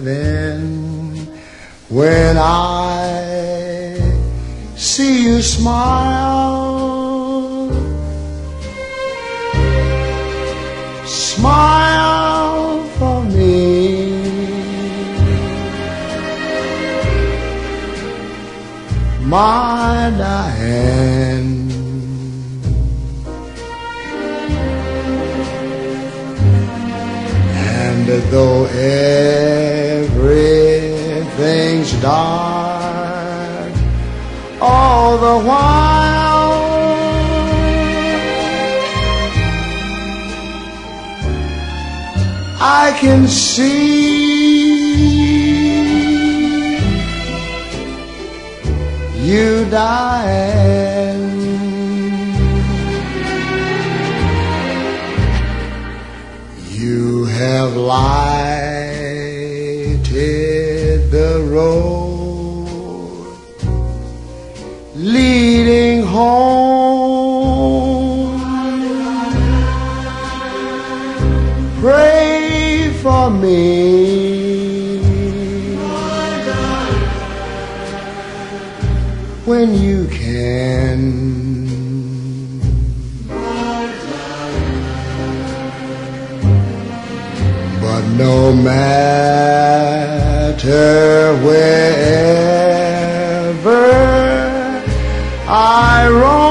heaven when I see you smile. Smile for me. My Diane. And though everything's dark all the while, I can see you, Diane. You have lighted the road leading home. Pray for me when you can. But no matter wherever I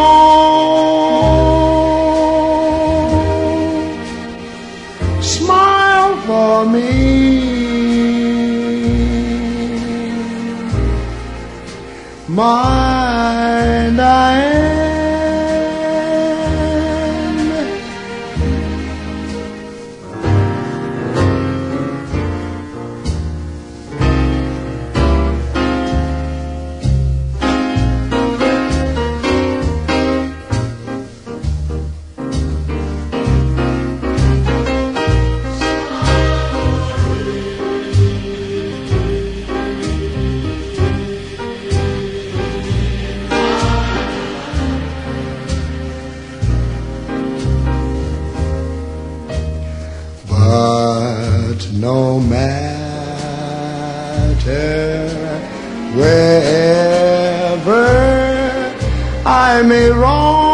roam, smile for me. My Diane. But no matter wherever I may roam,